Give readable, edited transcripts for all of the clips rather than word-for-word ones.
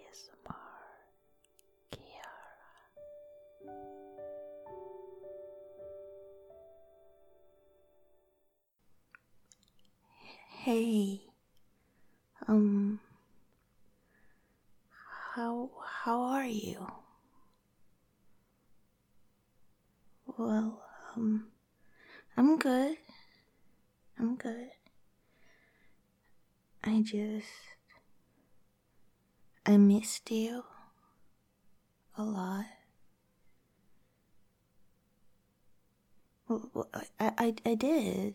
ASMR Kiara. Hey, um, how are you? Well, I'm good. I'm good. I missed you a lot. Well, I did.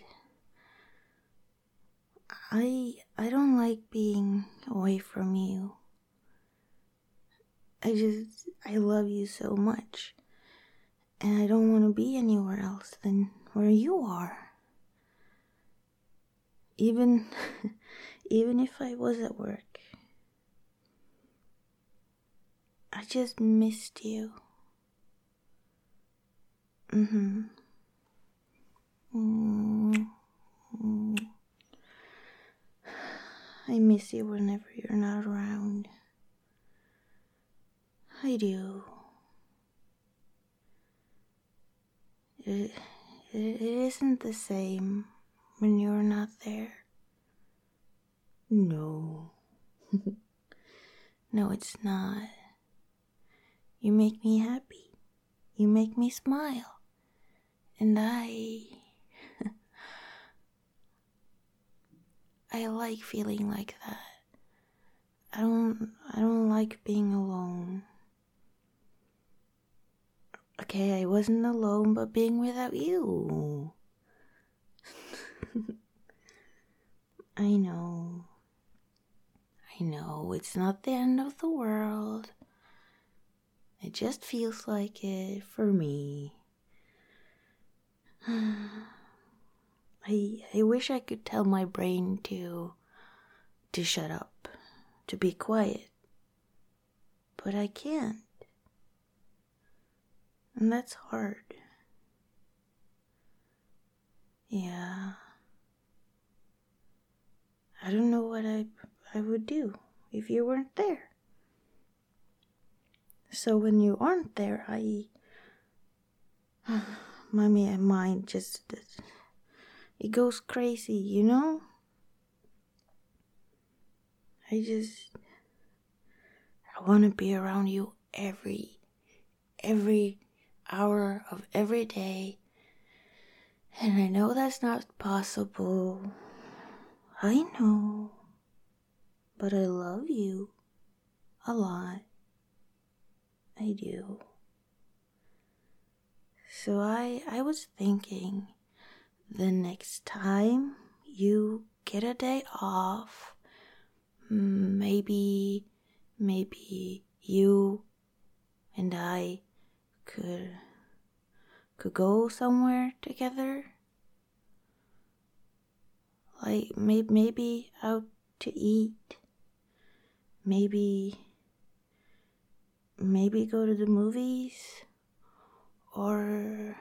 I don't like being away from you. I love you so much. And I don't want to be anywhere else than where you are. Even, even if I was at work. I just missed you. Mm-hmm. I miss you whenever you're not around. I do. It isn't the same when you're not there. No. No, it's not. You make me happy. You make me smile. And I like feeling like that. I don't like being alone. Okay, I wasn't alone, but being without you. I know, it's not the end of the world. It just feels like it for me. I wish I could tell my brain to shut up, to be quiet. But I can't. And that's hard. Yeah. I don't know what I would do if you weren't there. So when you aren't there, my mind just, it goes crazy, you know? I want to be around you every hour of every day. And I know that's not possible. I know. But I love you a lot. I do. So I was thinking, the next time you get a day off, maybe you and I could go somewhere together. Like maybe out to eat. Maybe go to the movies, or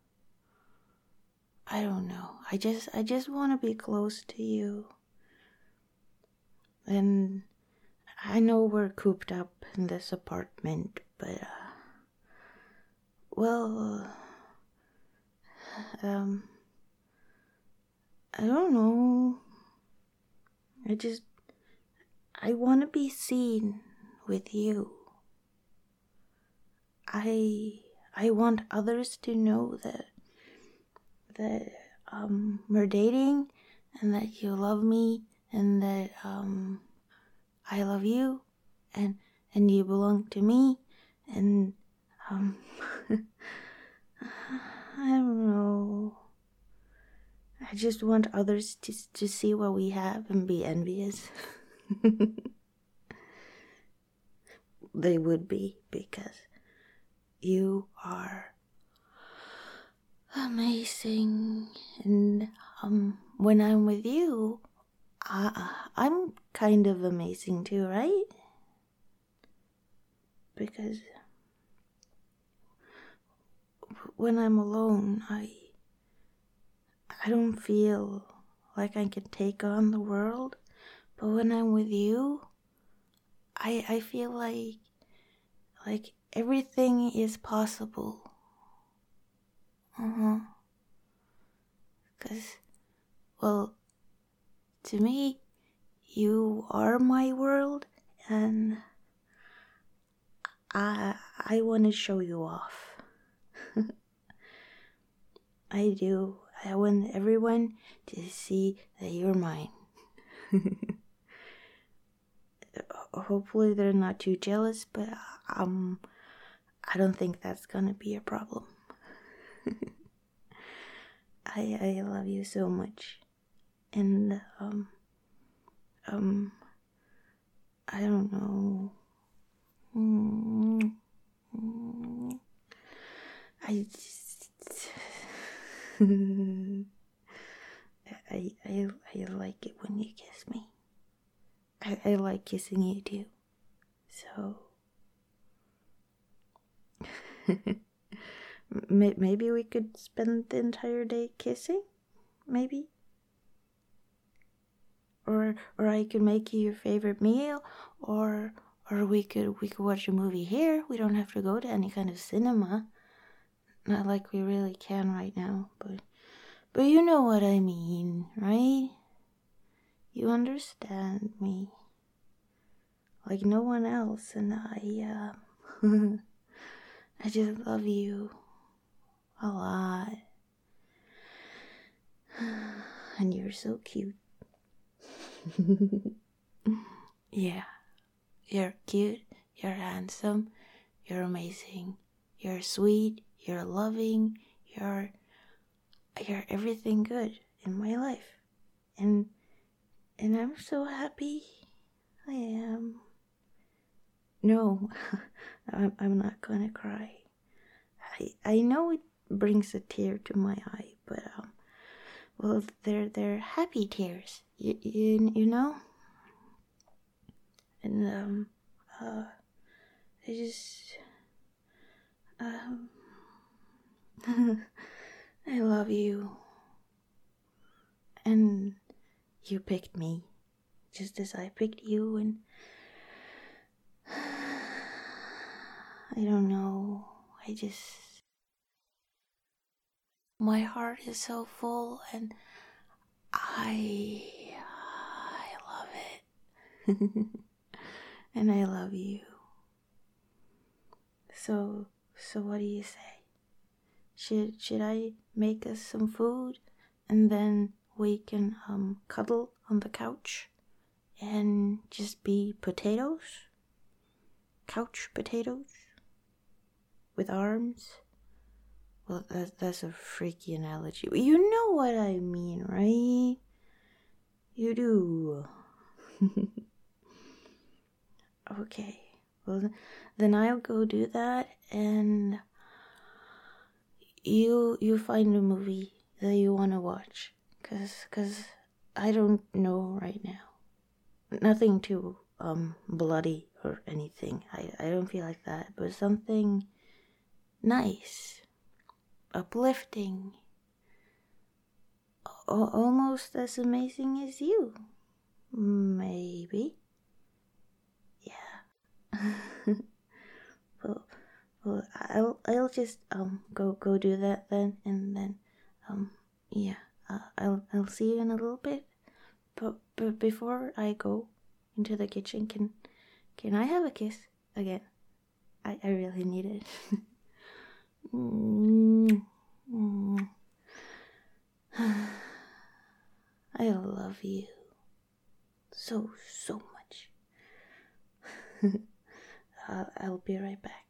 I don't know. I just want to be close to you. And I know we're cooped up in this apartment, but I don't know. I want to be seen with you. I want others to know that we're dating, and that you love me, and that I love you, and you belong to me, and I don't know. I just want others to see what we have and be envious. They would be, because you are amazing. And when I'm with you, I'm kind of amazing too, right? Because when I'm alone, I don't feel like I can take on the world. But when I'm with you, I feel like everything is possible. Cause, well, to me, you are my world, and I want to show you off. I do. I want everyone to see that you're mine. Hopefully they're not too jealous, but I don't think that's gonna be a problem. I love you so much, and I don't know. I just I like it when you kiss me. I like kissing you too. So maybe we could spend the entire day kissing? Maybe? Or I could make you your favorite meal, or we could watch a movie here. We don't have to go to any kind of cinema. Not like we really can right now, but you know what I mean, right? You understand me. Like no one else, and I just love you a lot. And you're so cute. Yeah. You're cute, you're handsome, you're amazing, you're sweet, you're loving, you're everything good in my life. And I'm so happy. I am. No, I'm not gonna cry. I know it brings a tear to my eye, but well, they're happy tears. You know? And I just I love you. And you picked me just as I picked you, and I don't know. My heart is so full, and I love it. And I love you. So what do you say? Should I make us some food, and then we can cuddle on the couch and just be potatoes? Couch potatoes with arms? Well, that's a freaky analogy. You know what I mean, right? You do. Okay. Well, then I'll go do that, and you find a movie that you want to watch, cause I don't know right now. Nothing too bloody or anything. I don't feel like that, but something nice, uplifting, almost as amazing as you. Maybe. Yeah. Well, I'll just go do that then, and then yeah, I'll see you in a little bit. But before I go into the kitchen, can I have a kiss again? I really need it. I love you so much. I'll be right back.